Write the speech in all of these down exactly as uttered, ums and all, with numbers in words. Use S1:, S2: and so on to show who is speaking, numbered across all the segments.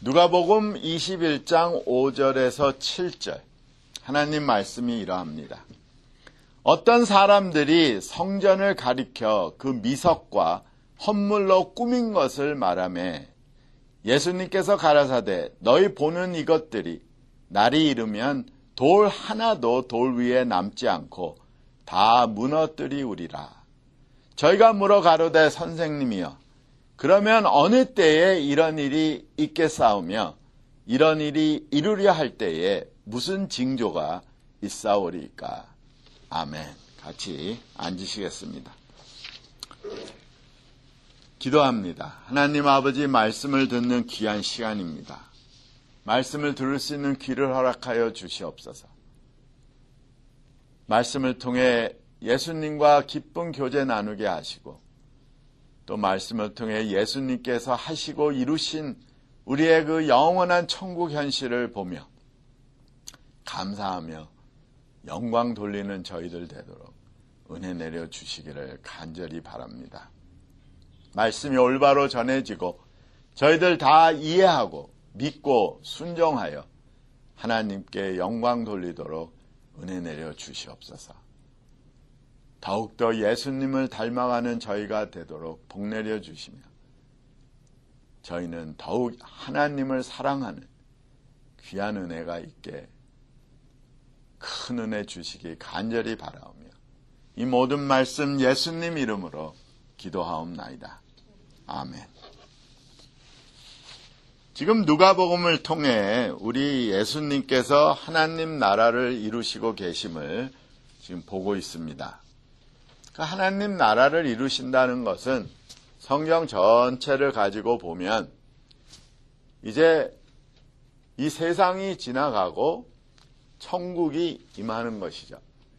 S1: 누가복음 이십일 장 오 절에서 칠 절 하나님 말씀이 이러합니다. 어떤 사람들이 성전을 가리켜 그 미석과 헌물로 꾸민 것을 말하매 예수님께서 가라사대 너희 보는 이것들이 날이 이르면 돌 하나도 돌 위에 남지 않고 다 무너뜨리우리라. 저희가 물어 가로되 선생님이여 그러면 어느 때에 이런 일이 있겠사오며 이런 일이 이루려 할 때에 무슨 징조가 있사오리까. 아멘. 같이 앉으시겠습니다. 기도합니다. 하나님 아버지 말씀을 듣는 귀한 시간입니다. 말씀을 들을 수 있는 귀를 허락하여 주시옵소서. 말씀을 통해 예수님과 기쁜 교제 나누게 하시고 또 말씀을 통해 예수님께서 하시고 이루신 우리의 그 영원한 천국 현실을 보며 감사하며 영광 돌리는 저희들 되도록 은혜 내려 주시기를 간절히 바랍니다. 말씀이 올바로 전해지고 저희들 다 이해하고 믿고 순종하여 하나님께 영광 돌리도록 은혜 내려 주시옵소서. 더욱더 예수님을 닮아가는 저희가 되도록 복 내려 주시며 저희는 더욱 하나님을 사랑하는 귀한 은혜가 있게 큰 은혜 주시기 간절히 바라오며 이 모든 말씀 예수님 이름으로 기도하옵나이다. 아멘. 지금 누가복음을 통해 우리 예수님께서 하나님 나라를 이루시고 계심을 지금 보고 있습니다. 하나님 나라를 이루신다는 것은 성경 전체를 가지고 보면 이제 이 세상이 지나가고 천국이 임하는 것이죠.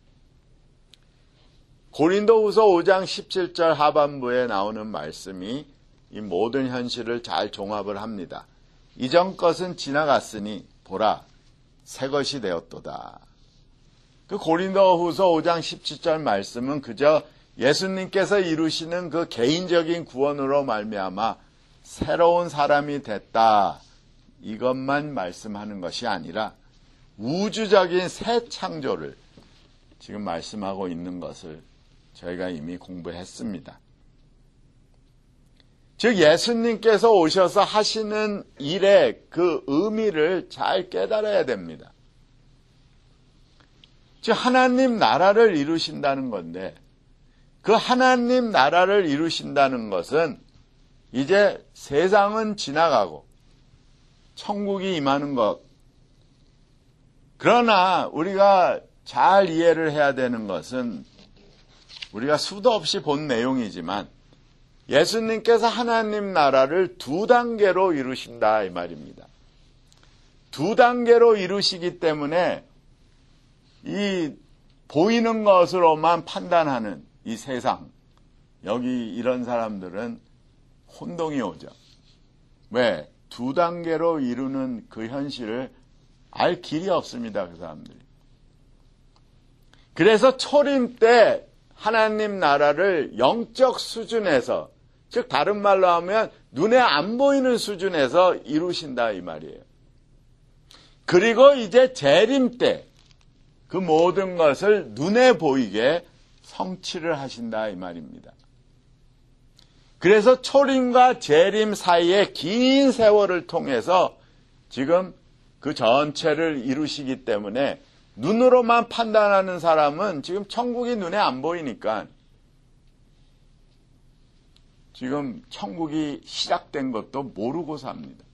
S1: 고린도후서 오 장 십칠 절 하반부에 나오는 말씀이 이 모든 현실을 잘 종합을 합니다. 이전 것은 지나갔으니 보라 새 것이 되었도다. 그 고린도후서 오 장 십칠 절 말씀은 그저 예수님께서 이루시는 그 개인적인 구원으로 말미암아 새로운 사람이 됐다 이것만 말씀하는 것이 아니라 우주적인 새 창조를 지금 말씀하고 있는 것을 저희가 이미 공부했습니다. 즉 예수님께서 오셔서 하시는 일의 그 의미를 잘 깨달아야 됩니다. 즉 하나님 나라를 이루신다는 건데 그 하나님 나라를 이루신다는 것은 이제 세상은 지나가고 천국이 임하는 것. 그러나 우리가 잘 이해를 해야 되는 것은 우리가 수도 없이 본 내용이지만 예수님께서 하나님 나라를 두 단계로 이루신다 이 말입니다. 두 단계로 이루시기 때문에 이 보이는 것으로만 판단하는 이 세상, 여기 이런 사람들은 혼동이 오죠. 왜? 두 단계로 이루는 그 현실을 알 길이 없습니다. 그 사람들이. 그래서 초림 때 하나님 나라를 영적 수준에서, 즉 다른 말로 하면 눈에 안 보이는 수준에서 이루신다 이 말이에요. 그리고 이제 재림 때 그 모든 것을 눈에 보이게 성취를 하신다 이 말입니다. 그래서 초림과 재림 사이의 긴 세월을 통해서 지금 그 전체를 이루시기 때문에 눈으로만 판단하는 사람은 지금 천국이 눈에 안 보이니까 지금 천국이 시작된 것도 모르고 삽니다.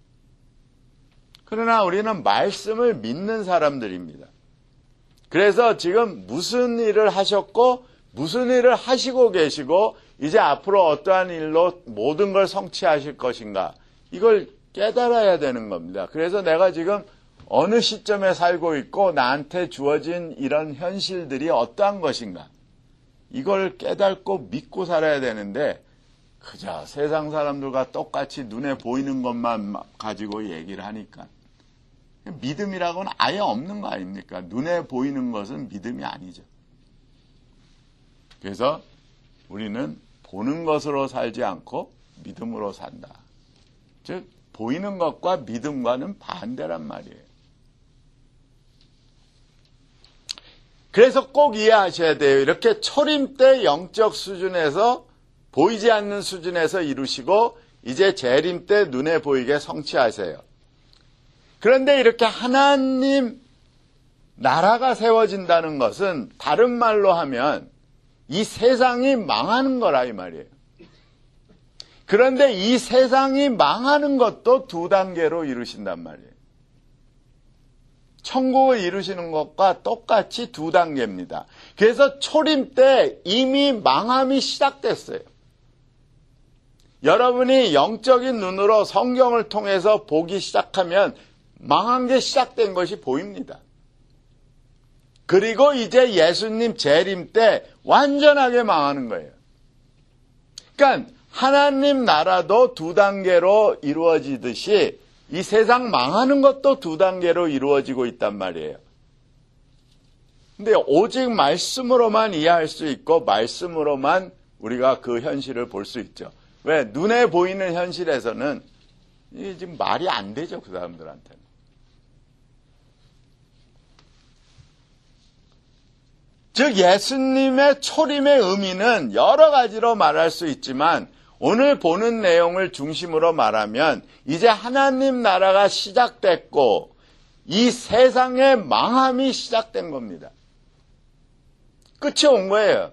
S1: 그러나 우리는 말씀을 믿는 사람들입니다. 그래서 지금 무슨 일을 하셨고 무슨 일을 하시고 계시고 이제 앞으로 어떠한 일로 모든 걸 성취하실 것인가 이걸 깨달아야 되는 겁니다. 그래서 내가 지금 어느 시점에 살고 있고 나한테 주어진 이런 현실들이 어떠한 것인가 이걸 깨닫고 믿고 살아야 되는데 그저 세상 사람들과 똑같이 눈에 보이는 것만 가지고 얘기를 하니까 믿음이라고는 아예 없는 거 아닙니까? 눈에 보이는 것은 믿음이 아니죠. 그래서 우리는 보는 것으로 살지 않고 믿음으로 산다. 즉 보이는 것과 믿음과는 반대란 말이에요. 그래서 꼭 이해하셔야 돼요. 이렇게 초림 때 영적 수준에서 보이지 않는 수준에서 이루시고 이제 재림 때 눈에 보이게 성취하세요. 그런데 이렇게 하나님 나라가 세워진다는 것은 다른 말로 하면 이 세상이 망하는 거라 이 말이에요. 그런데 이 세상이 망하는 것도 두 단계로 이루신단 말이에요. 천국을 이루시는 것과 똑같이 두 단계입니다. 그래서 초림 때 이미 망함이 시작됐어요. 여러분이 영적인 눈으로 성경을 통해서 보기 시작하면 망한 게 시작된 것이 보입니다. 그리고 이제 예수님 재림 때 완전하게 망하는 거예요. 그러니까 하나님 나라도 두 단계로 이루어지듯이 이 세상 망하는 것도 두 단계로 이루어지고 있단 말이에요. 근데 오직 말씀으로만 이해할 수 있고 말씀으로만 우리가 그 현실을 볼 수 있죠. 왜? 눈에 보이는 현실에서는 이게 지금 말이 안 되죠, 그 사람들한테는. 즉 예수님의 초림의 의미는 여러 가지로 말할 수 있지만 오늘 보는 내용을 중심으로 말하면 이제 하나님 나라가 시작됐고 이 세상의 망함이 시작된 겁니다. 끝이 온 거예요.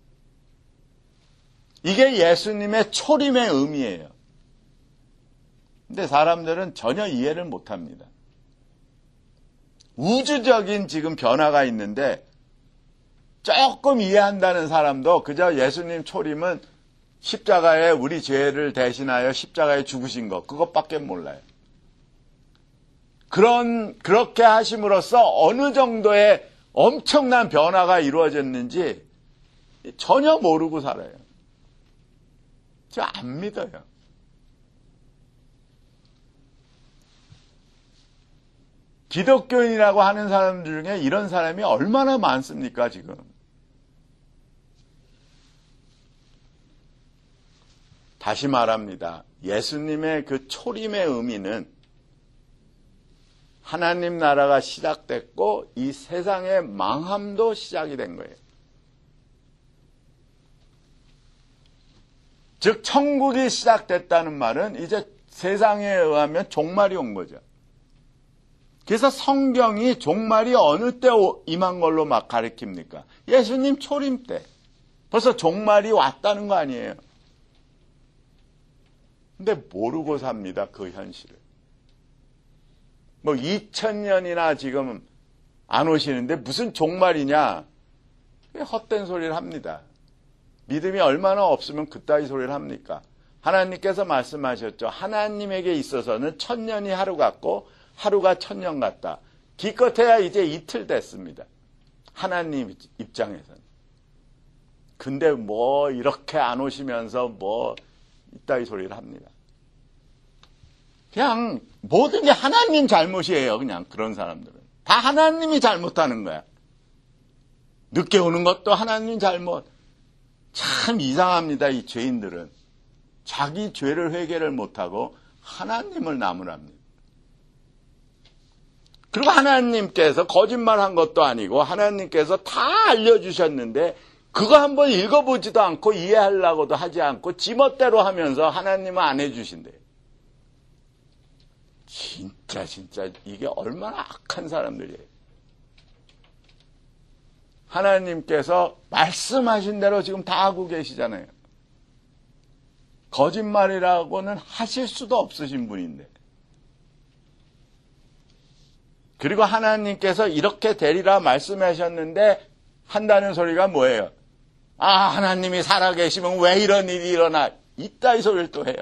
S1: 이게 예수님의 초림의 의미예요. 근데 사람들은 전혀 이해를 못합니다. 우주적인 지금 변화가 있는데 조금 이해한다는 사람도 그저 예수님 초림은 십자가에 우리 죄를 대신하여 십자가에 죽으신 것 그것밖에 몰라요. 그런 그렇게 하심으로써 어느 정도의 엄청난 변화가 이루어졌는지 전혀 모르고 살아요. 저 안 믿어요. 기독교인이라고 하는 사람들 중에 이런 사람이 얼마나 많습니까, 지금? 다시 말합니다. 예수님의 그 초림의 의미는 하나님 나라가 시작됐고 이 세상의 망함도 시작이 된 거예요. 즉 천국이 시작됐다는 말은 이제 세상에 의하면 종말이 온 거죠. 그래서 성경이 종말이 어느 때 임한 걸로 막 가리킵니까? 예수님 초림 때. 벌써 종말이 왔다는 거 아니에요. 근데 모르고 삽니다. 그 현실을. 뭐 이천 년이나 지금 안 오시는데 무슨 종말이냐. 헛된 소리를 합니다. 믿음이 얼마나 없으면 그따위 소리를 합니까? 하나님께서 말씀하셨죠. 하나님에게 있어서는 천년이 하루 같고 하루가 천년 같다. 기껏해야 이제 이틀 됐습니다. 하나님 입장에서는. 근데 뭐 이렇게 안 오시면서 뭐 이따위 소리를 합니다. 그냥 모든 게 하나님 잘못이에요. 그냥 그런 사람들은. 다 하나님이 잘못하는 거야. 늦게 오는 것도 하나님 잘못. 참 이상합니다. 이 죄인들은. 자기 죄를 회개를 못하고 하나님을 나무랍니다. 그리고 하나님께서 거짓말한 것도 아니고 하나님께서 다 알려주셨는데 그거 한번 읽어보지도 않고 이해하려고도 하지 않고 지멋대로 하면서 하나님은 안 해주신대요. 진짜 진짜 이게 얼마나 악한 사람들이에요. 하나님께서 말씀하신 대로 지금 다 하고 계시잖아요. 거짓말이라고는 하실 수도 없으신 분인데. 그리고 하나님께서 이렇게 되리라 말씀하셨는데 한다는 소리가 뭐예요? 아, 하나님이 살아계시면 왜 이런 일이 일어나? 이따위 소리를 또 해요.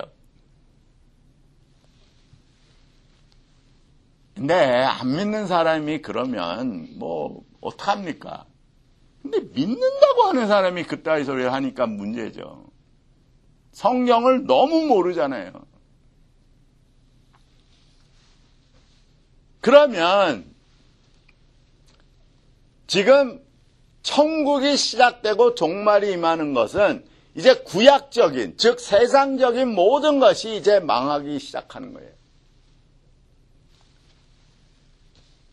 S1: 근데 안 믿는 사람이 그러면 뭐 어떡합니까? 근데 믿는다고 하는 사람이 그따위 소리를 하니까 문제죠. 성경을 너무 모르잖아요. 그러면 지금 천국이 시작되고 종말이 임하는 것은 이제 구약적인, 즉 세상적인 모든 것이 이제 망하기 시작하는 거예요.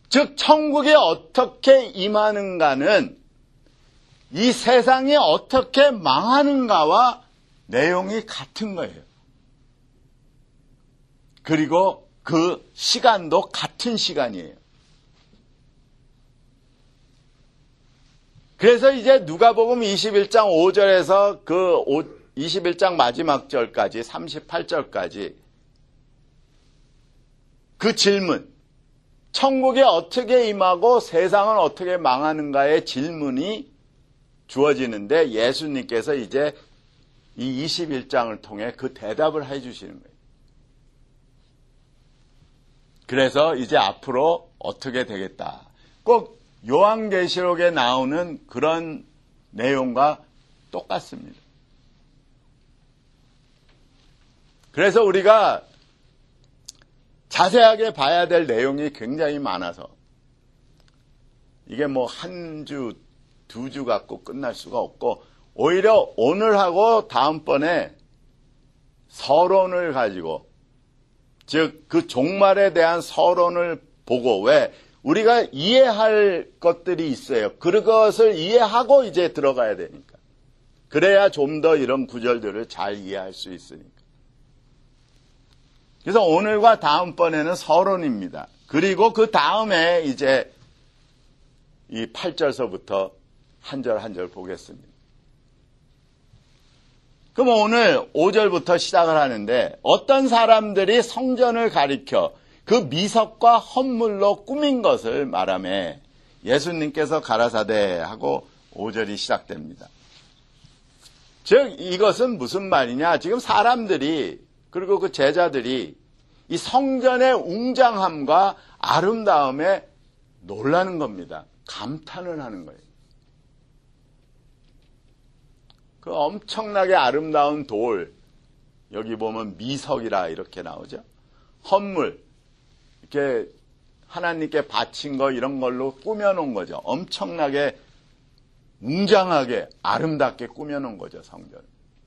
S1: 즉 천국이 어떻게 임하는가는 이 세상이 어떻게 망하는가와 내용이 같은 거예요. 그리고 그 시간도 같은 시간이에요. 그래서 이제 누가복음 이십일 장 오 절에서 그 이십일 장 마지막 절까지 삼십팔 절까지 그 질문, 천국이 어떻게 임하고 세상은 어떻게 망하는가의 질문이 주어지는데 예수님께서 이제 이 이십일 장을 통해 그 대답을 해 주시는 거예요. 그래서 이제 앞으로 어떻게 되겠다. 꼭 요한계시록에 나오는 그런 내용과 똑같습니다. 그래서 우리가 자세하게 봐야 될 내용이 굉장히 많아서 이게 뭐 한 주, 두 주 갖고 끝날 수가 없고 오히려 오늘하고 다음번에 서론을 가지고 즉 그 종말에 대한 서론을 보고 왜 우리가 이해할 것들이 있어요. 그것을 이해하고 이제 들어가야 되니까. 그래야 좀 더 이런 구절들을 잘 이해할 수 있으니까. 그래서 오늘과 다음번에는 서론입니다. 그리고 그 다음에 이제 이 팔 절서부터 한 절 한 절 보겠습니다. 그럼 오늘 오 절부터 시작을 하는데 어떤 사람들이 성전을 가리켜 그 미석과 헌물로 꾸민 것을 말하며 예수님께서 가라사대 하고 오 절이 시작됩니다. 즉 이것은 무슨 말이냐? 지금 사람들이 그리고 그 제자들이 이 성전의 웅장함과 아름다움에 놀라는 겁니다. 감탄을 하는 거예요. 그 엄청나게 아름다운 돌, 여기 보면 미석이라 이렇게 나오죠. 헌물, 이렇게 하나님께 바친 거 이런 걸로 꾸며놓은 거죠. 엄청나게 웅장하게 아름답게 꾸며놓은 거죠, 성전.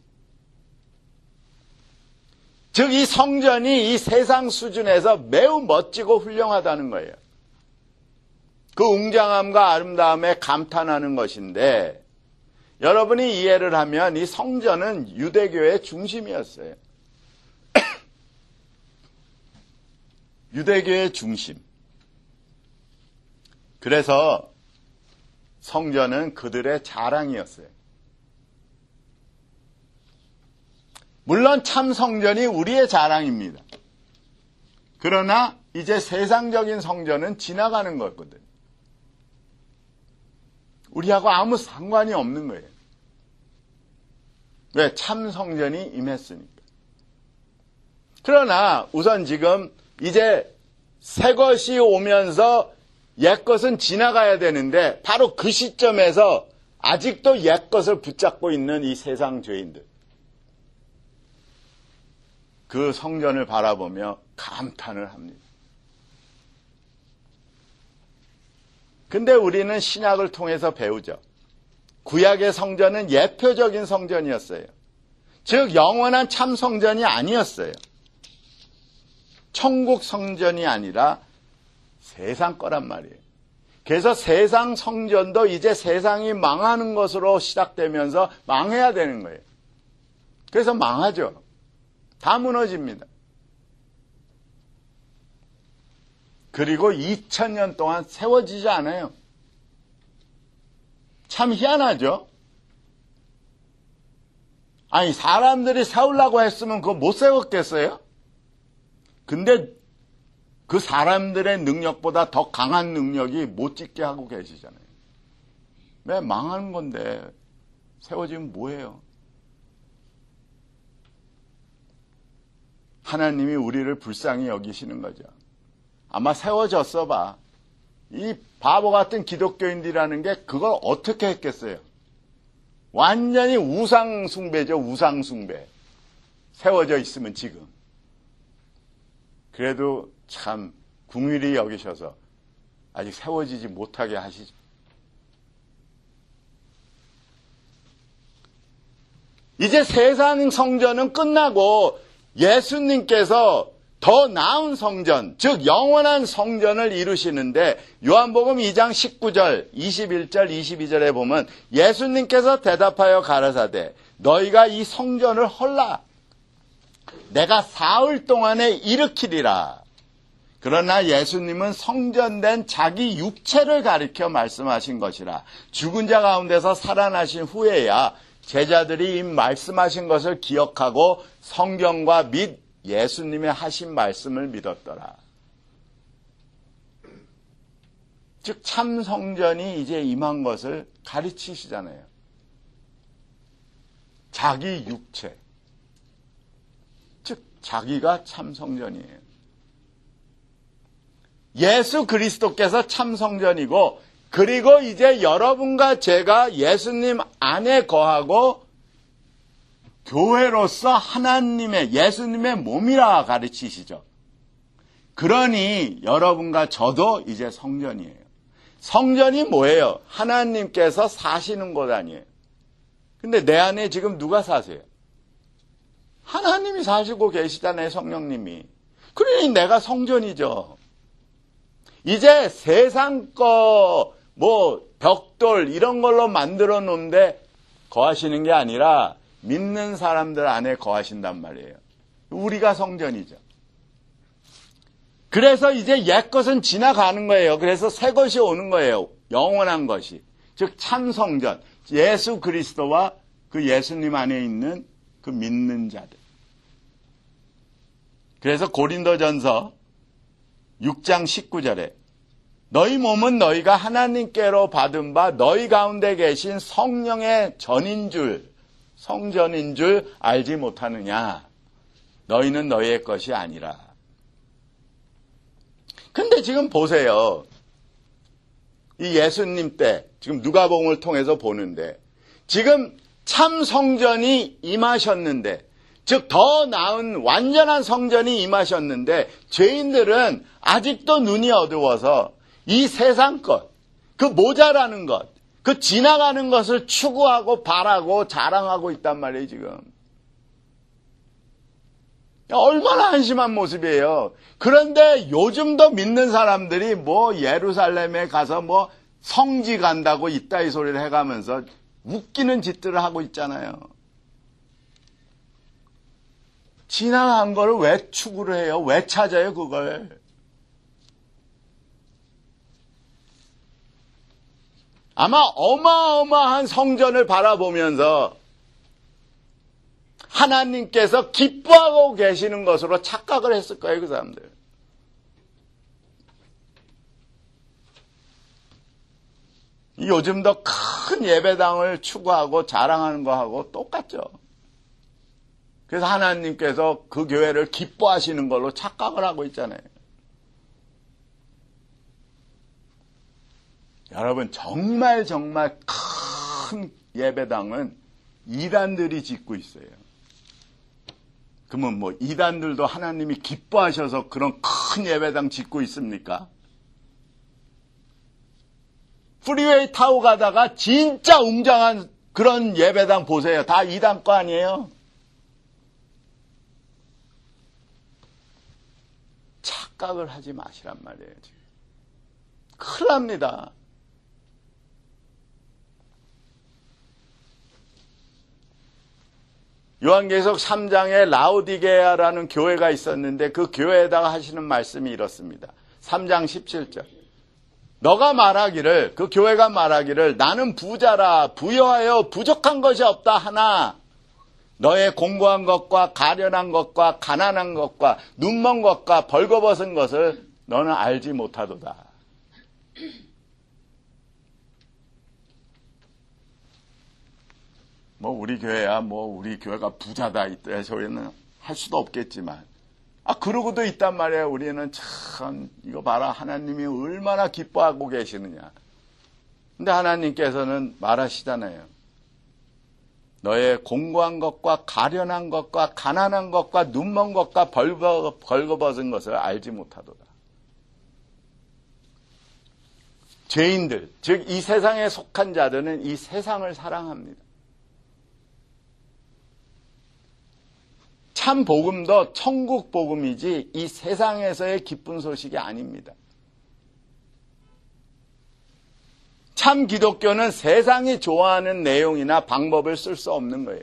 S1: 즉 이 성전이 이 세상 수준에서 매우 멋지고 훌륭하다는 거예요. 그 웅장함과 아름다움에 감탄하는 것인데 여러분이 이해를 하면 이 성전은 유대교의 중심이었어요. 유대교의 중심. 그래서 성전은 그들의 자랑이었어요. 물론 참 성전이 우리의 자랑입니다. 그러나 이제 세상적인 성전은 지나가는 거거든요. 우리하고 아무 상관이 없는 거예요. 왜? 참 성전이 임했으니까. 그러나 우선 지금 이제 새 것이 오면서 옛 것은 지나가야 되는데 바로 그 시점에서 아직도 옛 것을 붙잡고 있는 이 세상 죄인들. 그 성전을 바라보며 감탄을 합니다. 근데 우리는 신약을 통해서 배우죠. 구약의 성전은 예표적인 성전이었어요. 즉 영원한 참 성전이 아니었어요. 천국 성전이 아니라 세상 거란 말이에요. 그래서 세상 성전도 이제 세상이 망하는 것으로 시작되면서 망해야 되는 거예요. 그래서 망하죠. 다 무너집니다. 그리고 이천 년 동안 세워지지 않아요. 참 희한하죠? 아니 사람들이 세우려고 했으면 그거 못 세웠겠어요? 근데 그 사람들의 능력보다 더 강한 능력이 못 짓게 하고 계시잖아요. 왜? 망하는 건데 세워지면 뭐예요? 하나님이 우리를 불쌍히 여기시는 거죠. 아마 세워졌어 봐. 이 바보 같은 기독교인들이라는 게 그걸 어떻게 했겠어요? 완전히 우상숭배죠. 우상숭배. 세워져 있으면 지금. 그래도 참 궁휼히 여기셔서 아직 세워지지 못하게 하시죠. 이제 세상 성전은 끝나고 예수님께서 더 나은 성전, 즉 영원한 성전을 이루시는데 요한복음 이 장 십구 절, 이십일 절, 이십이 절에 보면 예수님께서 대답하여 가라사대 너희가 이 성전을 헐라. 내가 사흘 동안에 일으키리라. 그러나 예수님은 성전된 자기 육체를 가리켜 말씀하신 것이라. 죽은 자 가운데서 살아나신 후에야 제자들이 이 말씀하신 것을 기억하고 성경과 및 예수님의 하신 말씀을 믿었더라. 즉 참 성전이 이제 임한 것을 가르치시잖아요. 자기 육체, 즉 자기가 참 성전이에요. 예수 그리스도께서 참 성전이고, 그리고 이제 여러분과 제가 예수님 안에 거하고 교회로서 하나님의, 예수님의 몸이라 가르치시죠. 그러니 여러분과 저도 이제 성전이에요. 성전이 뭐예요? 하나님께서 사시는 곳 아니에요. 근데 내 안에 지금 누가 사세요? 하나님이 사시고 계시잖아요, 성령님이. 그러니 내가 성전이죠. 이제 세상 거, 뭐, 벽돌, 이런 걸로 만들어 놓는데 거하시는 게 아니라 믿는 사람들 안에 거하신단 말이에요. 우리가 성전이죠. 그래서 이제 옛 것은 지나가는 거예요. 그래서 새 것이 오는 거예요. 영원한 것이. 즉 참 성전. 예수 그리스도와 그 예수님 안에 있는 그 믿는 자들. 그래서 고린도전서 육 장 십구 절에 너희 몸은 너희가 하나님께로 받은 바 너희 가운데 계신 성령의 전인 줄, 성전인 줄 알지 못하느냐. 너희는 너희의 것이 아니라. 근데 지금 보세요. 이 예수님 때 지금 누가복음을 통해서 보는데 지금 참 성전이 임하셨는데, 즉 더 나은 완전한 성전이 임하셨는데 죄인들은 아직도 눈이 어두워서 이 세상 것, 그 모자라는 것, 그 지나가는 것을 추구하고 바라고 자랑하고 있단 말이에요, 지금. 얼마나 한심한 모습이에요. 그런데 요즘도 믿는 사람들이 뭐 예루살렘에 가서 뭐 성지 간다고 이따위 소리를 해가면서 웃기는 짓들을 하고 있잖아요. 지나간 거를 왜 추구를 해요? 왜 찾아요, 그걸? 아마 어마어마한 성전을 바라보면서 하나님께서 기뻐하고 계시는 것으로 착각을 했을 거예요, 그 사람들. 요즘도 큰 예배당을 추구하고 자랑하는 거하고 똑같죠. 그래서 하나님께서 그 교회를 기뻐하시는 걸로 착각을 하고 있잖아요. 여러분, 정말 정말 큰 예배당은 이단들이 짓고 있어요. 그러면 뭐 이단들도 하나님이 기뻐하셔서 그런 큰 예배당 짓고 있습니까? 프리웨이 타고 가다가 진짜 웅장한 그런 예배당 보세요. 다 이단 거 아니에요? 착각을 하지 마시란 말이에요, 지금. 큰일 납니다. 요한계시록 삼 장에 라오디게아라는 교회가 있었는데 그 교회에다가 하시는 말씀이 이렇습니다. 삼 장 십칠 절. 너가 말하기를, 그 교회가 말하기를 나는 부자라 부여하여 부족한 것이 없다 하나 너의 공고한 것과 가련한 것과 가난한 것과 눈먼 것과 벌거벗은 것을 너는 알지 못하도다. 뭐 우리 교회야 뭐 우리 교회가 부자다 이때 소리는 할 수도 없겠지만, 아 그러고도 있단 말이에요. 우리는 참 이거 봐라, 하나님이 얼마나 기뻐하고 계시느냐. 근데 하나님께서는 말하시잖아요. 너의 공고한 것과 가련한 것과 가난한 것과 눈먼 것과 벌거, 벌거벗은 것을 알지 못하도다. 죄인들, 즉 이 세상에 속한 자들은 이 세상을 사랑합니다. 참 복음도 천국 복음이지 이 세상에서의 기쁜 소식이 아닙니다. 참 기독교는 세상이 좋아하는 내용이나 방법을 쓸 수 없는 거예요.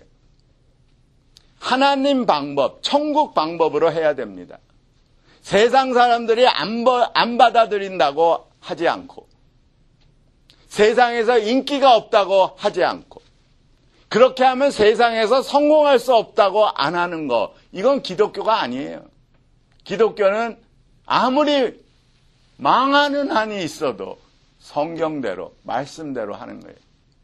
S1: 하나님 방법, 천국 방법으로 해야 됩니다. 세상 사람들이 안, 안 받아들인다고 하지 않고, 세상에서 인기가 없다고 하지 않고, 그렇게 하면 세상에서 성공할 수 없다고 안 하는 거, 이건 기독교가 아니에요. 기독교는 아무리 망하는 한이 있어도 성경대로, 말씀대로 하는 거예요.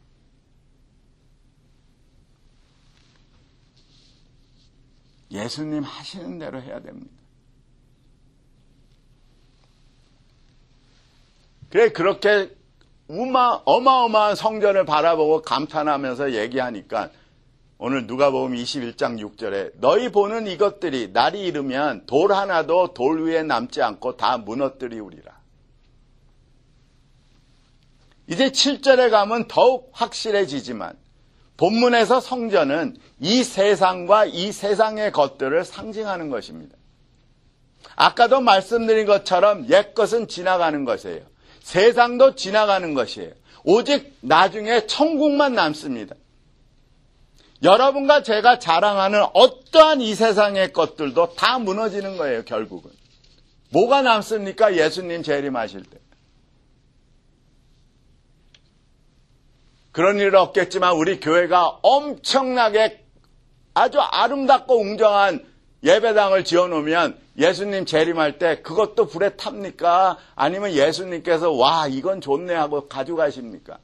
S1: 예수님 하시는 대로 해야 됩니다. 그래, 그렇게 우마, 어마어마한 성전을 바라보고 감탄하면서 얘기하니까 오늘 누가복음 이십일 장 육 절에 너희 보는 이것들이 날이 이르면 돌 하나도 돌 위에 남지 않고 다 무너뜨리우리라. 이제 칠 절에 가면 더욱 확실해지지만 본문에서 성전은 이 세상과 이 세상의 것들을 상징하는 것입니다. 아까도 말씀드린 것처럼 옛것은 지나가는 것이에요. 세상도 지나가는 것이에요. 오직 나중에 천국만 남습니다. 여러분과 제가 자랑하는 어떠한 이 세상의 것들도 다 무너지는 거예요, 결국은. 뭐가 남습니까? 예수님 재림하실 때. 그런 일 없겠지만 우리 교회가 엄청나게 아주 아름답고 웅장한 예배당을 지어놓으면 예수님 재림할 때 그것도 불에 탑니까? 아니면 예수님께서 와 이건 좋네 하고 가져가십니까?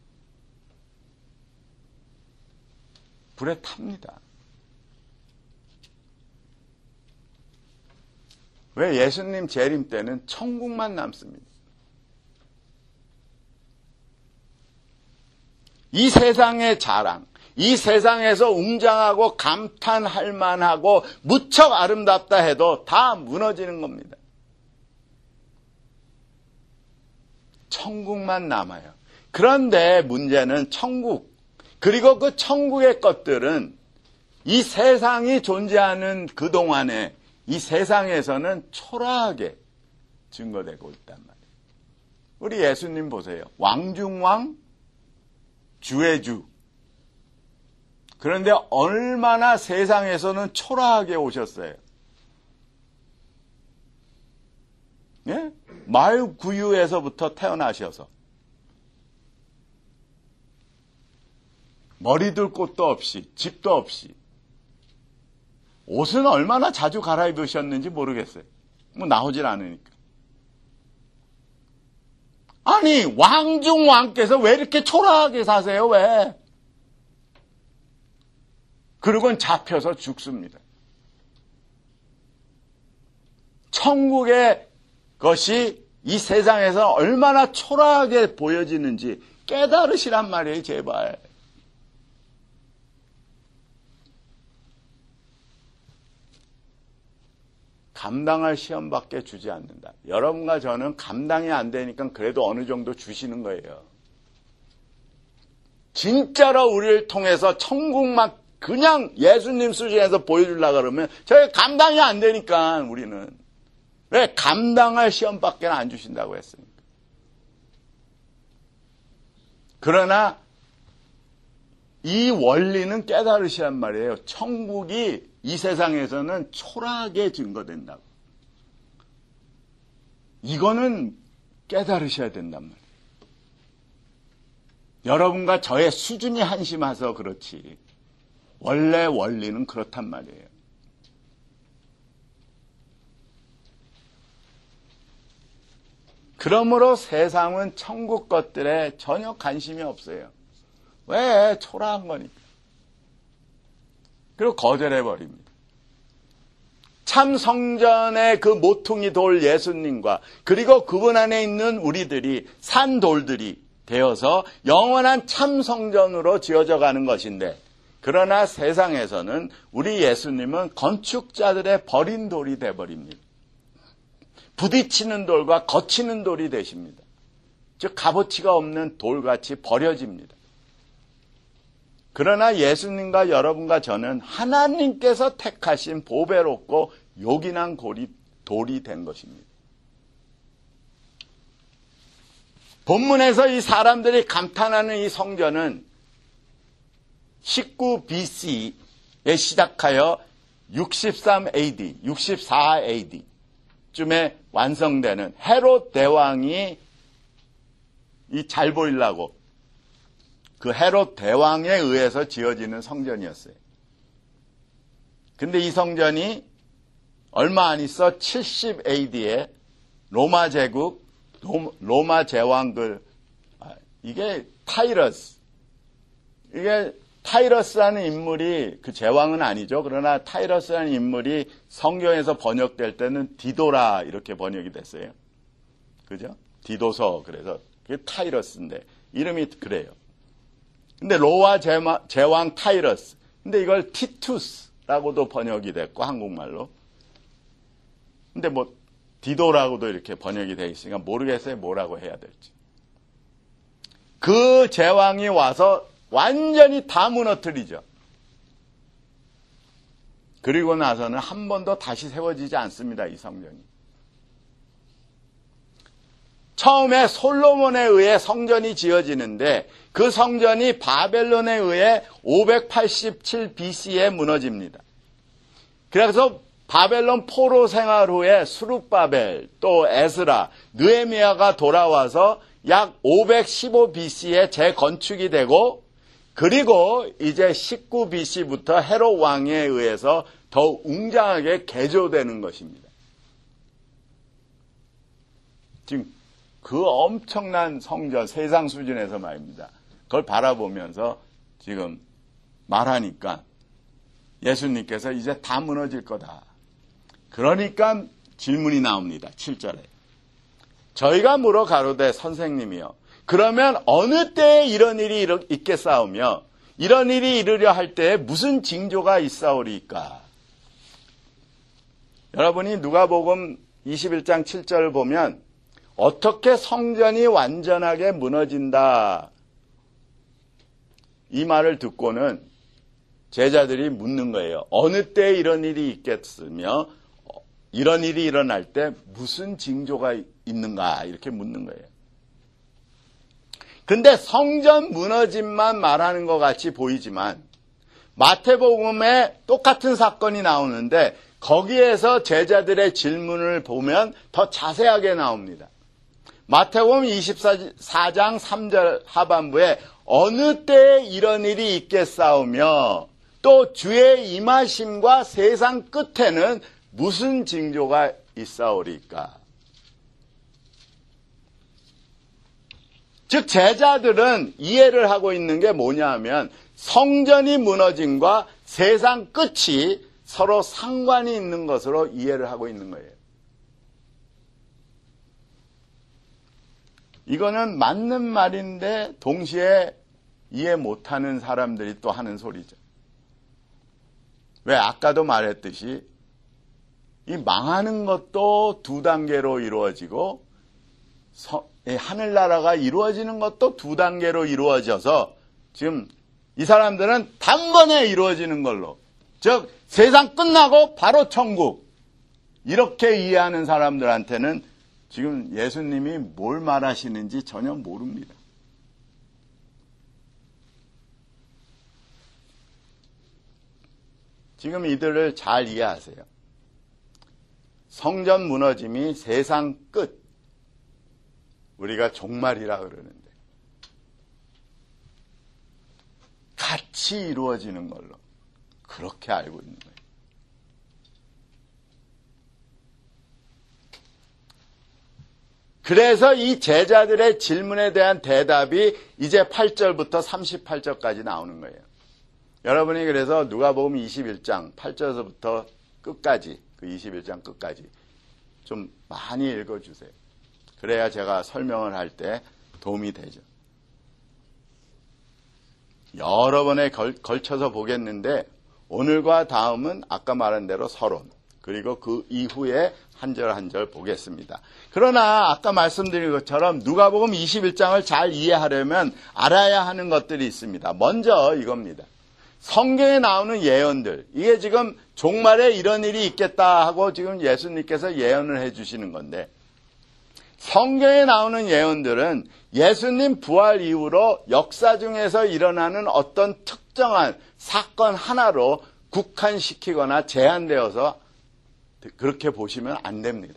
S1: 불에 탑니다. 왜? 예수님 재림 때는 천국만 남습니다. 이 세상의 자랑, 이 세상에서 웅장하고 감탄할 만하고 무척 아름답다 해도 다 무너지는 겁니다. 천국만 남아요. 그런데 문제는 천국, 그리고 그 천국의 것들은 이 세상이 존재하는 그동안에 이 세상에서는 초라하게 증거되고 있단 말이에요. 우리 예수님 보세요. 왕중왕, 주의 주. 그런데 얼마나 세상에서는 초라하게 오셨어요. 예? 말구유에서부터 태어나셔서 머리 둘 곳도 없이 집도 없이 옷은 얼마나 자주 갈아입으셨는지 모르겠어요. 뭐 나오질 않으니까. 아니 왕중 왕께서 왜 이렇게 초라하게 사세요? 왜? 그리고는 잡혀서 죽습니다. 천국의 것이 이 세상에서 얼마나 초라하게 보여지는지 깨달으시란 말이에요, 제발. 감당할 시험밖에 주지 않는다. 여러분과 저는 감당이 안 되니까 그래도 어느 정도 주시는 거예요. 진짜로 우리를 통해서 천국만 그냥 예수님 수준에서 보여주려고 그러면 저희 감당이 안 되니까 우리는. 왜? 감당할 시험밖에 안 주신다고 했으니까. 그러나 이 원리는 깨달으시란 말이에요. 천국이 이 세상에서는 초라하게 증거된다고. 이거는 깨달으셔야 된단 말이에요. 여러분과 저의 수준이 한심해서 그렇지. 원래 원리는 그렇단 말이에요. 그러므로 세상은 천국 것들에 전혀 관심이 없어요. 왜? 초라한 거니까. 그리고 거절해버립니다. 참 성전의 그 모퉁이 돌 예수님과 그리고 그분 안에 있는 우리들이 산 돌들이 되어서 영원한 참 성전으로 지어져 가는 것인데, 그러나 세상에서는 우리 예수님은 건축자들의 버린 돌이 되어버립니다. 부딪히는 돌과 거치는 돌이 되십니다. 즉 값어치가 없는 돌같이 버려집니다. 그러나 예수님과 여러분과 저는 하나님께서 택하신 보배롭고 요긴한 골이, 돌이 된 것입니다. 본문에서 이 사람들이 감탄하는 이 성전은 십구 비씨에 시작하여 육십삼 에이디, 육십사 에이디쯤에 완성되는 헤롯 대왕이 이 잘 보이려고 그 헤롯 대왕에 의해서 지어지는 성전이었어요. 근데 이 성전이 얼마 안 있어 칠십 에이디에 로마 제국, 로마 제왕 그, 이게 타이러스. 이게 타이러스라는 인물이 그 제왕은 아니죠. 그러나 타이러스라는 인물이 성경에서 번역될 때는 디도라 이렇게 번역이 됐어요. 그죠? 디도서. 그래서 그게 타이러스인데 이름이 그래요. 근데 로마 제왕 타이러스. 근데 이걸 티투스라고도 번역이 됐고 한국말로. 근데 뭐 디도라고도 이렇게 번역이 되어 있으니까 모르겠어요. 뭐라고 해야 될지. 그 제왕이 와서 완전히 다 무너뜨리죠. 그리고 나서는 한 번도 다시 세워지지 않습니다. 이 성전이. 처음에 솔로몬에 의해 성전이 지어지는데 그 성전이 바벨론에 의해 오백팔십칠 비씨에 무너집니다. 그래서 바벨론 포로 생활 후에 수룹바벨, 또 에스라, 느헤미야가 돌아와서 약 오백십오 비씨에 재건축이 되고 그리고 이제 십구 비씨부터 헤롯 왕에 의해서 더 웅장하게 개조되는 것입니다. 지금 그 엄청난 성전, 세상 수준에서 말입니다. 그걸 바라보면서 지금 말하니까 예수님께서 이제 다 무너질 거다. 그러니까 질문이 나옵니다. 칠 절에. 저희가 물어 가로되 선생님이여. 그러면 어느 때에 이런 일이 있겠사오며 이런 일이 이르려 할 때에 무슨 징조가 있사오리까? 여러분이 누가복음 이십일 장 칠 절을 보면 어떻게 성전이 완전하게 무너진다. 이 말을 듣고는 제자들이 묻는 거예요. 어느 때에 이런 일이 있겠으며 이런 일이 일어날 때 무슨 징조가 있는가 이렇게 묻는 거예요. 근데 성전 무너짐만 말하는 것 같이 보이지만 마태복음에 똑같은 사건이 나오는데 거기에서 제자들의 질문을 보면 더 자세하게 나옵니다. 마태복음 이십사 장 삼 절 하반부에 어느 때에 이런 일이 있겠사오며 또 주의 임하심과 세상 끝에는 무슨 징조가 있사오리까? 즉 제자들은 이해를 하고 있는 게 뭐냐 하면 성전이 무너짐과 세상 끝이 서로 상관이 있는 것으로 이해를 하고 있는 거예요. 이거는 맞는 말인데 동시에 이해 못하는 사람들이 또 하는 소리죠. 왜 아까도 말했듯이 이 망하는 것도 두 단계로 이루어지고 서, 하늘나라가 이루어지는 것도 두 단계로 이루어져서 지금 이 사람들은 단번에 이루어지는 걸로, 즉 세상 끝나고 바로 천국, 이렇게 이해하는 사람들한테는 지금 예수님이 뭘 말하시는지 전혀 모릅니다. 지금 이들을 잘 이해하세요. 성전 무너짐이 세상 끝, 우리가 종말이라 그러는데 같이 이루어지는 걸로 그렇게 알고 있는 거예요. 그래서 이 제자들의 질문에 대한 대답이 이제 팔 절부터 삼십팔 절까지 나오는 거예요. 여러분이 그래서 누가복음 이십일 장 팔 절부터 끝까지, 그 이십일 장 끝까지 좀 많이 읽어주세요. 그래야 제가 설명을 할 때 도움이 되죠. 여러 번에 걸, 걸쳐서 보겠는데 오늘과 다음은 아까 말한 대로 서론, 그리고 그 이후에 한 절 한 절 보겠습니다. 그러나 아까 말씀드린 것처럼 누가복음 이십일 장을 잘 이해하려면 알아야 하는 것들이 있습니다. 먼저 이겁니다. 성경에 나오는 예언들, 이게 지금 종말에 이런 일이 있겠다 하고 지금 예수님께서 예언을 해주시는 건데, 성경에 나오는 예언들은 예수님 부활 이후로 역사 중에서 일어나는 어떤 특정한 사건 하나로 국한시키거나 제한되어서 그렇게 보시면 안 됩니다.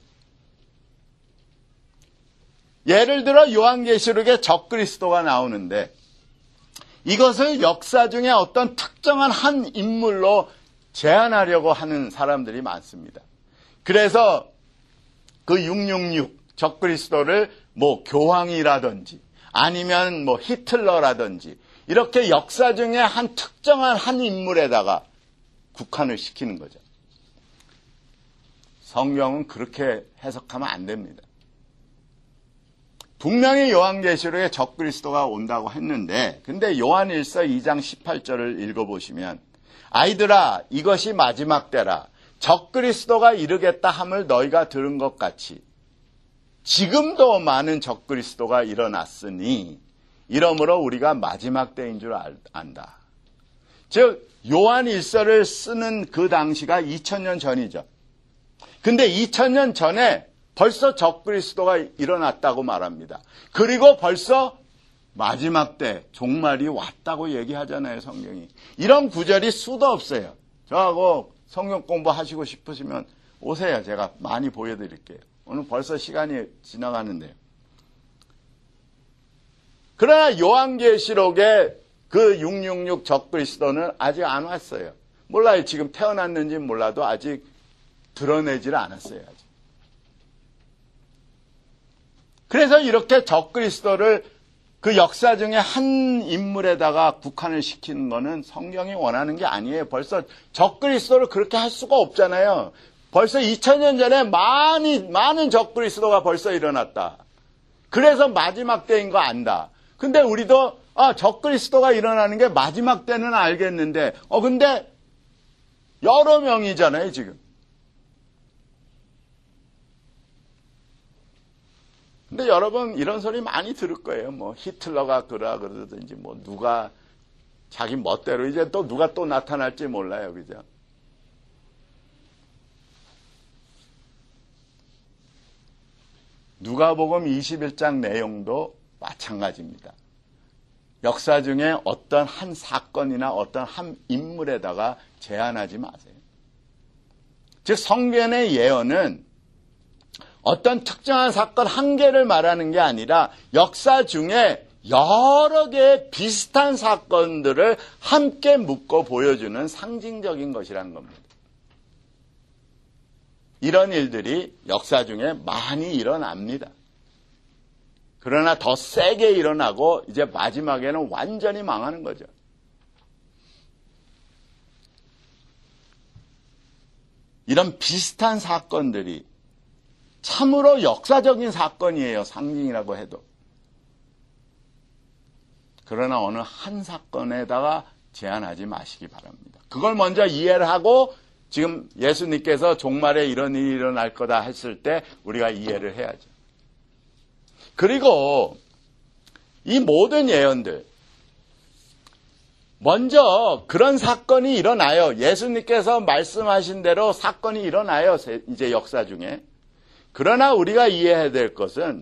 S1: 예를 들어 요한계시록에 적그리스도가 나오는데 이것을 역사 중에 어떤 특정한 한 인물로 제한하려고 하는 사람들이 많습니다. 그래서 그 육육육 적그리스도를 뭐 교황이라든지 아니면 뭐 히틀러라든지 이렇게 역사 중에 한 특정한 한 인물에다가 국한을 시키는 거죠. 성경은 그렇게 해석하면 안 됩니다. 분명히 요한계시록에 적그리스도가 온다고 했는데, 근데 요한일서 이 장 십팔 절을 읽어보시면, 아이들아 이것이 마지막 때라. 적그리스도가 이르겠다 함을 너희가 들은 것 같이 지금도 많은 적그리스도가 일어났으니 이러므로 우리가 마지막 때인 줄 안다. 즉 요한일서를 쓰는 그 당시가 이천 년 전이죠. 근데 이천 년 전에 벌써 적그리스도가 일어났다고 말합니다. 그리고 벌써 마지막 때 종말이 왔다고 얘기하잖아요, 성경이. 이런 구절이 수도 없어요. 저하고 성경 공부하시고 싶으시면 오세요. 제가 많이 보여드릴게요. 오늘 벌써 시간이 지나가는데요. 그러나 요한계시록에 그 육육육 적그리스도는 아직 안 왔어요. 몰라요. 지금 태어났는지 몰라도 아직 드러내지를 않았어요. 아직. 그래서 이렇게 적그리스도를 그 역사 중에 한 인물에다가 국한을 시키는 거는 성경이 원하는 게 아니에요. 벌써 적그리스도를 그렇게 할 수가 없잖아요. 벌써 이천 년 전에 많이, 많은 적그리스도가 벌써 일어났다. 그래서 마지막 때인 거 안다. 근데 우리도 아, 적그리스도가 일어나는 게 마지막 때는 알겠는데, 어, 근데 여러 명이잖아요, 지금. 근데 여러분 이런 소리 많이 들을 거예요. 뭐 히틀러가 그러라 그러든지 뭐 누가 자기 멋대로 이제 또 누가 또 나타날지 몰라요. 그죠? 누가복음 이십일 장 내용도 마찬가지입니다. 역사 중에 어떤 한 사건이나 어떤 한 인물에다가 제한하지 마세요. 즉 성경의 예언은 어떤 특정한 사건 한 개를 말하는 게 아니라 역사 중에 여러 개의 비슷한 사건들을 함께 묶어 보여주는 상징적인 것이라는 겁니다. 이런 일들이 역사 중에 많이 일어납니다. 그러나 더 세게 일어나고 이제 마지막에는 완전히 망하는 거죠. 이런 비슷한 사건들이 참으로 역사적인 사건이에요. 상징이라고 해도. 그러나 어느 한 사건에다가 제한하지 마시기 바랍니다. 그걸 먼저 이해를 하고 지금 예수님께서 종말에 이런 일이 일어날 거다 했을 때 우리가 이해를 해야죠. 그리고 이 모든 예언들, 먼저 그런 사건이 일어나요. 예수님께서 말씀하신 대로 사건이 일어나요. 이제 역사 중에. 그러나 우리가 이해해야 될 것은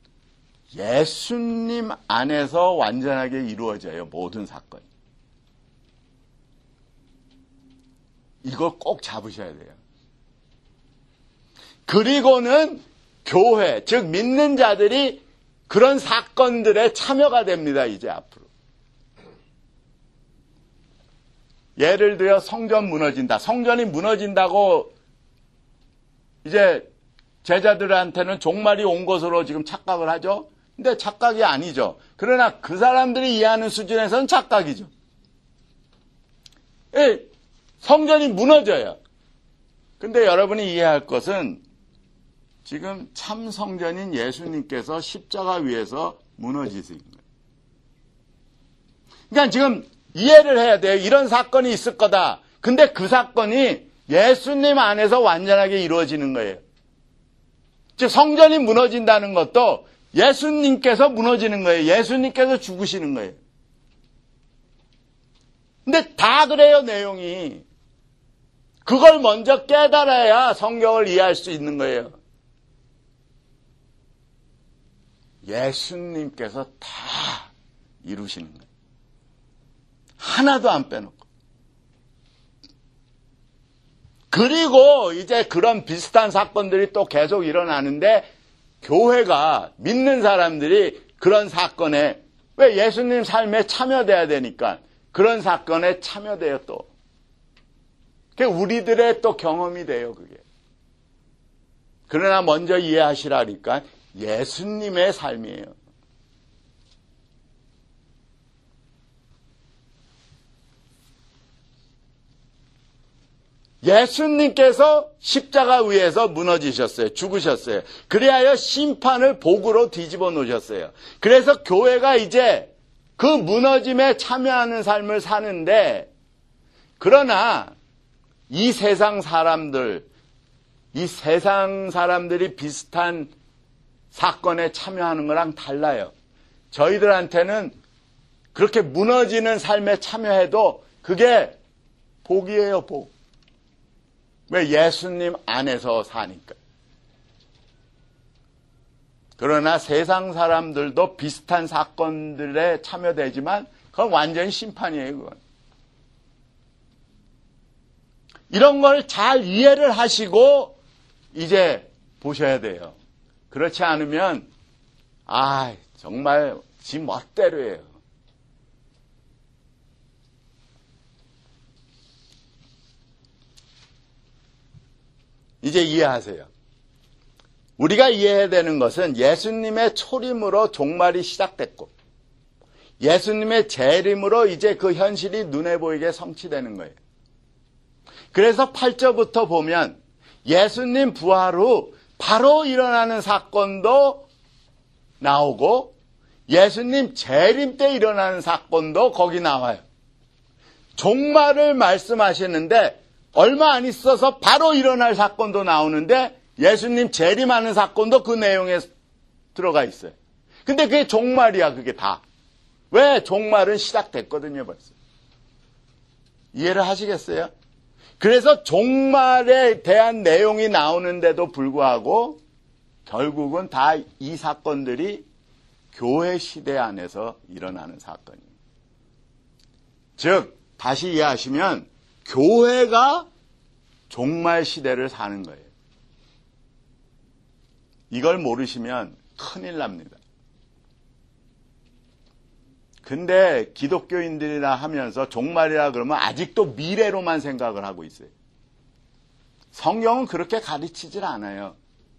S1: 예수님 안에서 완전하게 이루어져요. 모든 사건이. 이걸 꼭 잡으셔야 돼요. 그리고는 교회, 즉 믿는 자들이 그런 사건들에 참여가 됩니다. 이제 앞으로. 예를 들어 성전 무너진다. 성전이 무너진다고 이제 제자들한테는 종말이 온 것으로 지금 착각을 하죠. 근데 착각이 아니죠. 그러나 그 사람들이 이해하는 수준에서는 착각이죠. 예, 성전이 무너져요. 근데 여러분이 이해할 것은 지금 참 성전인 예수님께서 십자가 위에서 무너지신 거예요. 그러니까 지금 이해를 해야 돼요. 이런 사건이 있을 거다. 근데 그 사건이 예수님 안에서 완전하게 이루어지는 거예요. 즉 성전이 무너진다는 것도 예수님께서 무너지는 거예요. 예수님께서 죽으시는 거예요. 근데 다 그래요, 내용이. 그걸 먼저 깨달아야 성경을 이해할 수 있는 거예요. 예수님께서 다 이루시는 거예요. 하나도 안 빼놓고. 그리고 이제 그런 비슷한 사건들이 또 계속 일어나는데 교회가 믿는 사람들이 그런 사건에 왜 예수님 삶에 참여돼야 되니까 그런 사건에 참여돼요 또. 그게 우리들의 또 경험이 돼요 그게. 그러나 먼저 이해하시라니까 예수님의 삶이에요. 예수님께서 십자가 위에서 무너지셨어요. 죽으셨어요. 그리하여 심판을 복으로 뒤집어 놓으셨어요. 그래서 교회가 이제 그 무너짐에 참여하는 삶을 사는데 그러나 이 세상 사람들, 이 세상 사람들이 비슷한 사건에 참여하는 거랑 달라요. 저희들한테는 그렇게 무너지는 삶에 참여해도 그게 복이에요, 복. 왜? 예수님 안에서 사니까. 그러나 세상 사람들도 비슷한 사건들에 참여되지만 그건 완전히 심판이에요, 그건. 이런 걸 잘 이해를 하시고 이제 보셔야 돼요. 그렇지 않으면 아, 정말 지 멋대로예요. 이제 이해하세요. 우리가 이해해야 되는 것은 예수님의 초림으로 종말이 시작됐고 예수님의 재림으로 이제 그 현실이 눈에 보이게 성취되는 거예요. 그래서 팔 절부터 보면 예수님 부활 후 바로 일어나는 사건도 나오고 예수님 재림 때 일어나는 사건도 거기 나와요. 종말을 말씀하시는데 얼마 안 있어서 바로 일어날 사건도 나오는데 예수님 재림하는 사건도 그 내용에 들어가 있어요. 근데 그게 종말이야, 그게 다. 왜? 종말은 시작됐거든요, 벌써. 이해를 하시겠어요? 그래서 종말에 대한 내용이 나오는데도 불구하고 결국은 다 이 사건들이 교회 시대 안에서 일어나는 사건이에요. 즉, 다시 이해하시면 교회가 종말 시대를 사는 거예요. 이걸 모르시면 큰일 납니다. 근데 기독교인들이라 하면서 종말이라 그러면 아직도 미래로만 생각을 하고 있어요. 성경은 그렇게 가르치질 않아요.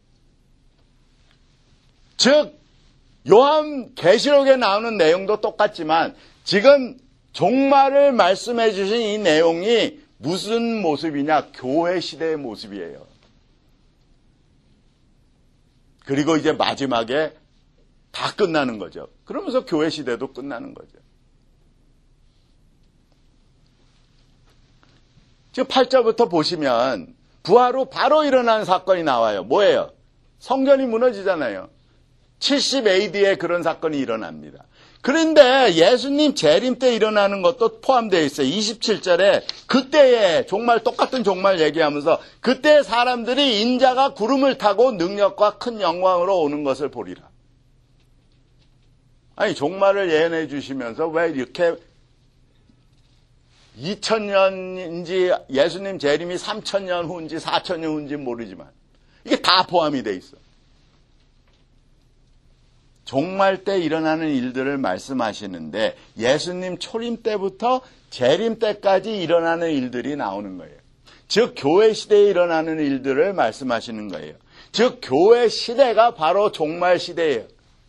S1: 즉 요한 계시록에 나오는 내용도 똑같지만 지금 종말을 말씀해 주신 이 내용이 무슨 모습이냐? 교회 시대의 모습이에요. 그리고 이제 마지막에 다 끝나는 거죠. 그러면서 교회 시대도 끝나는 거죠. 지금 팔 절부터 보시면 부활 후 바로 일어나는 사건이 나와요. 뭐예요? 성전이 무너지잖아요. 칠십 에이디에 그런 사건이 일어납니다. 그런데 예수님 재림 때 일어나는 것도 포함되어 있어요. 이십칠 절에 그때에 종말, 똑같은 종말 얘기하면서 그때 사람들이 인자가 구름을 타고 능력과 큰 영광으로 오는 것을 보리라. 아니 종말을 예언해 주시면서 왜 이렇게 이천 년인지 예수님 재림이 삼천 년 후인지 사천 년 후인지 모르지만 이게 다 포함이 돼 있어. 종말 때 일어나는 일들을 말씀하시는데 예수님 초림 때부터 재림 때까지 일어나는 일들이 나오는 거예요. 즉 교회 시대에 일어나는 일들을 말씀하시는 거예요. 즉 교회 시대가 바로 종말 시대예요.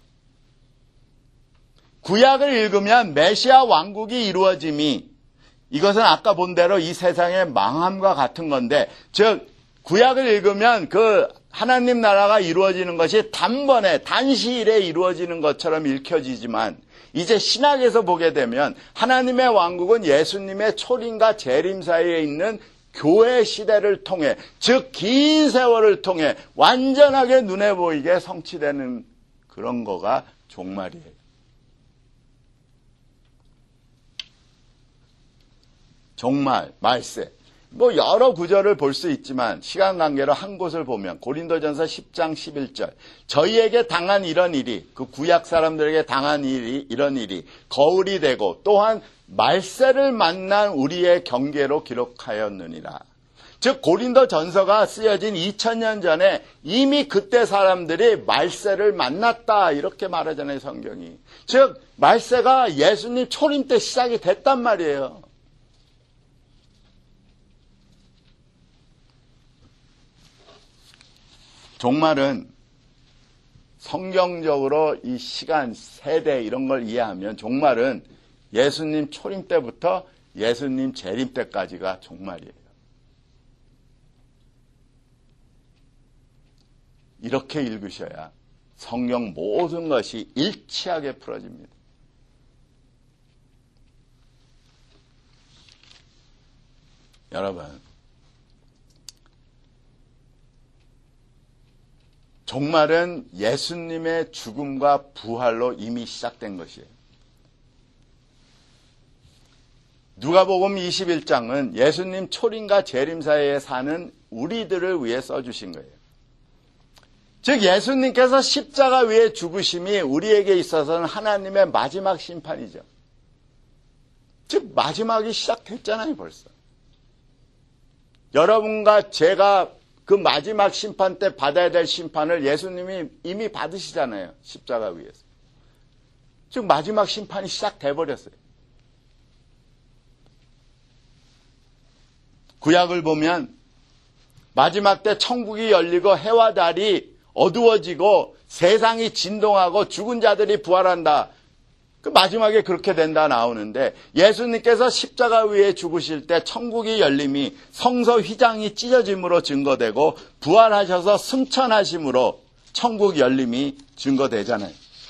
S1: 구약을 읽으면 메시아 왕국이 이루어짐이 이것은 아까 본 대로 이 세상의 망함과 같은 건데 즉 구약을 읽으면 그 하나님 나라가 이루어지는 것이 단번에 단시일에 이루어지는 것처럼 읽혀지지만 이제 신약에서 보게 되면 하나님의 왕국은 예수님의 초림과 재림 사이에 있는 교회 시대를 통해, 즉 긴 세월을 통해 완전하게 눈에 보이게 성취되는 그런 거가 종말이에요. 종말, 말세. 뭐 여러 구절을 볼 수 있지만 시간 관계로 한 곳을 보면 고린도전서 십 장 십일 절, 저희에게 당한 이런 일이, 그 구약 사람들에게 당한 일이, 이런 일이 거울이 되고 또한 말세를 만난 우리의 경계로 기록하였느니라. 즉 고린도전서가 쓰여진 이천 년 전에 이미 그때 사람들이 말세를 만났다 이렇게 말하잖아요, 성경이. 즉 말세가 예수님 초림 때 시작이 됐단 말이에요. 종말은 성경적으로 이 시간, 세대 이런 걸 이해하면 종말은 예수님 초림 때부터 예수님 재림 때까지가 종말이에요. 이렇게 읽으셔야 성경 모든 것이 일치하게 풀어집니다. 여러분, 종말은 예수님의 죽음과 부활로 이미 시작된 것이에요. 누가복음 이십일 장은 예수님 초림과 재림 사이에 사는 우리들을 위해 써주신 거예요. 즉 예수님께서 십자가 위에 죽으심이 우리에게 있어서는 하나님의 마지막 심판이죠. 즉 마지막이 시작됐잖아요, 벌써. 여러분과 제가 그 마지막 심판 때 받아야 될 심판을 예수님이 이미 받으시잖아요, 십자가 위에서. 즉 마지막 심판이 시작돼 버렸어요. 구약을 보면 마지막 때 천국이 열리고 해와 달이 어두워지고 세상이 진동하고 죽은 자들이 부활한다. 그 마지막에 그렇게 된다 나오는데 예수님께서 십자가 위에 죽으실 때 천국이 열림이 성서 휘장이 찢어짐으로 증거되고 부활하셔서 승천하심으로 천국 열림이 증거되잖아요.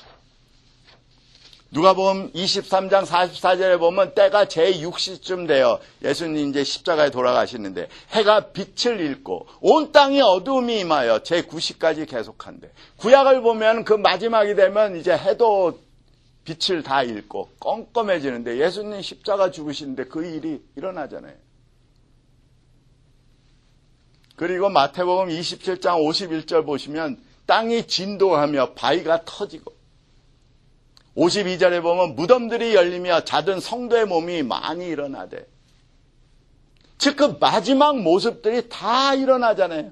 S1: 누가복음 이십삼 장 사십사 절에 보면 때가 제육 시쯤 되어 예수님 이제 십자가에 돌아가시는데 해가 빛을 잃고 온 땅이 어두움이 임하여 제구 시까지 계속한대. 구약을 보면 그 마지막이 되면 이제 해도 빛을 다 잃고 껌껌해지는데 예수님 십자가 죽으시는데 그 일이 일어나잖아요. 그리고 마태복음 이십칠 장 오십일 절 보시면 땅이 진동하며 바위가 터지고 오십이 절에 보면 무덤들이 열리며 자든 성도의 몸이 많이 일어나대. 즉 그 마지막 모습들이 다 일어나잖아요.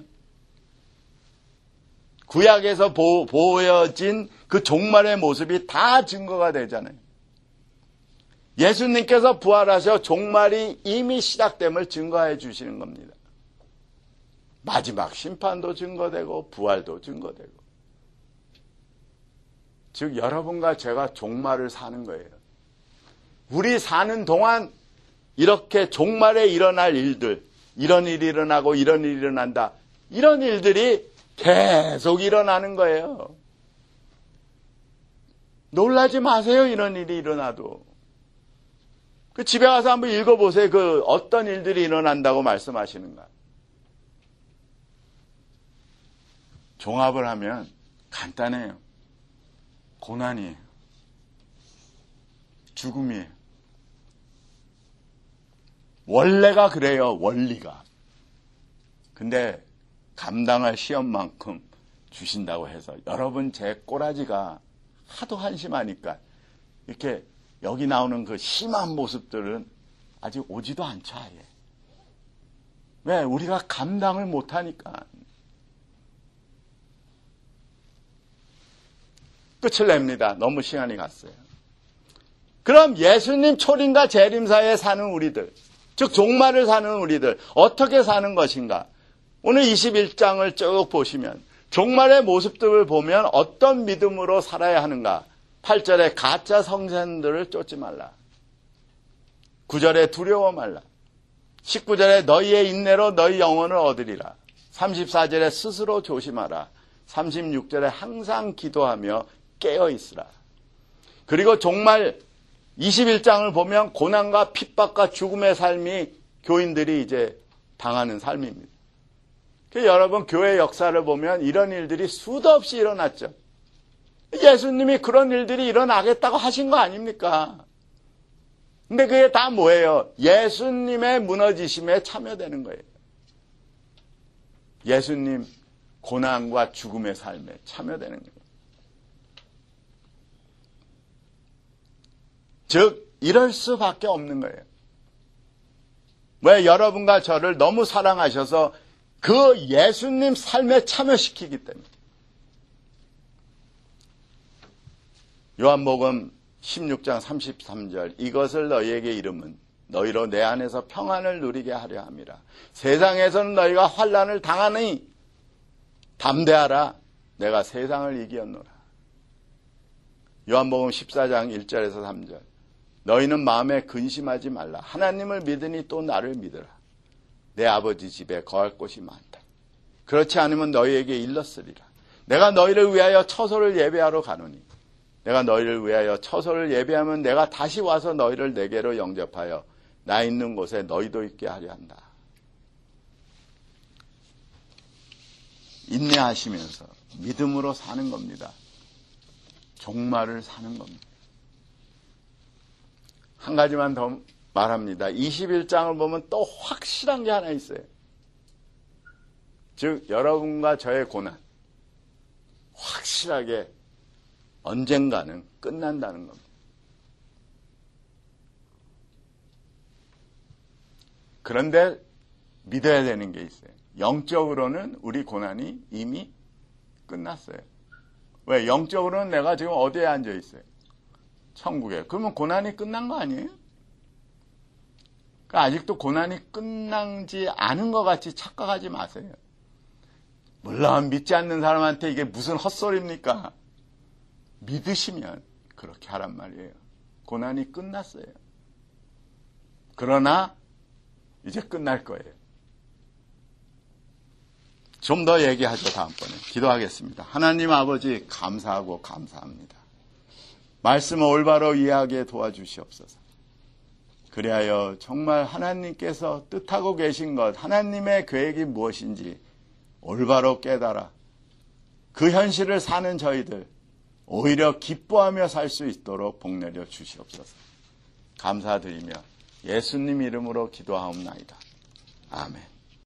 S1: 구약에서 보, 보여진 그 종말의 모습이 다 증거가 되잖아요. 예수님께서 부활하셔 종말이 이미 시작됨을 증거해 주시는 겁니다. 마지막 심판도 증거되고 부활도 증거되고. 즉 여러분과 제가 종말을 사는 거예요. 우리 사는 동안 이렇게 종말에 일어날 일들, 이런 일이 일어나고 이런 일이 일어난다. 이런 일들이 계속 일어나는 거예요. 놀라지 마세요. 이런 일이 일어나도. 그 집에 가서 한번 읽어보세요. 그 어떤 일들이 일어난다고 말씀하시는가. 종합을 하면 간단해요. 고난이에요. 죽음이에요. 원래가 그래요. 원리가. 근데 감당할 시험만큼 주신다고 해서 여러분 제 꼬라지가 하도 한심하니까 이렇게 여기 나오는 그 심한 모습들은 아직 오지도 않죠. 아예. 왜? 우리가 감당을 못하니까. 끝을 냅니다. 너무 시간이 갔어요. 그럼 예수님 초림과 재림 사이에 사는 우리들, 즉 종말을 사는 우리들 어떻게 사는 것인가? 오늘 이십일 장을 쭉 보시면 종말의 모습들을 보면 어떤 믿음으로 살아야 하는가? 팔 절에 가짜 성전들을 쫓지 말라. 구 절에 두려워 말라. 십구 절에 너희의 인내로 너희 영혼을 얻으리라. 삼십사 절에 스스로 조심하라. 삼십육 절에 항상 기도하며 깨어 있으라. 그리고 종말 이십일 장을 보면 고난과 핍박과 죽음의 삶이 교인들이 이제 당하는 삶입니다. 여러분, 교회 역사를 보면 이런 일들이 수도 없이 일어났죠. 예수님이 그런 일들이 일어나겠다고 하신 거 아닙니까? 근데 그게 다 뭐예요? 예수님의 무너지심에 참여되는 거예요. 예수님 고난과 죽음의 삶에 참여되는 거예요. 즉 이럴 수밖에 없는 거예요. 왜? 여러분과 저를 너무 사랑하셔서 그 예수님 삶에 참여시키기 때문에. 요한복음 십육 장 삼십삼 절, 이것을 너희에게 이름은 너희로 내 안에서 평안을 누리게 하려 함이라. 세상에서는 너희가 환난을 당하니 담대하라, 내가 세상을 이기었노라. 요한복음 십사 장 일 절에서 삼 절, 너희는 마음에 근심하지 말라. 하나님을 믿으니 또 나를 믿으라. 내 아버지 집에 거할 곳이 많다. 그렇지 않으면 너희에게 일렀으리라. 내가 너희를 위하여 처소를 예배하러 가노니 내가 너희를 위하여 처소를 예배하면 내가 다시 와서 너희를 내게로 영접하여 나 있는 곳에 너희도 있게 하려 한다. 인내하시면서 믿음으로 사는 겁니다. 종말을 사는 겁니다. 한 가지만 더 말합니다. 이십일 장을 보면 또 확실한 게 하나 있어요. 즉 여러분과 저의 고난 확실하게 언젠가는 끝난다는 겁니다. 그런데 믿어야 되는 게 있어요. 영적으로는 우리 고난이 이미 끝났어요. 왜? 영적으로는 내가 지금 어디에 앉아 있어요? 천국에. 그러면 고난이 끝난 거 아니에요? 그러니까 아직도 고난이 끝나지 않은 것 같이 착각하지 마세요. 물론 믿지 않는 사람한테 이게 무슨 헛소리입니까? 믿으시면 그렇게 하란 말이에요. 고난이 끝났어요. 그러나 이제 끝날 거예요. 좀 더 얘기하죠. 다음번에. 기도하겠습니다. 하나님 아버지, 감사하고 감사합니다. 말씀을 올바로 이해하게 도와주시옵소서. 그리하여 정말 하나님께서 뜻하고 계신 것, 하나님의 계획이 무엇인지 올바로 깨달아 그 현실을 사는 저희들 오히려 기뻐하며 살 수 있도록 복내려 주시옵소서. 감사드리며 예수님 이름으로 기도하옵나이다. 아멘.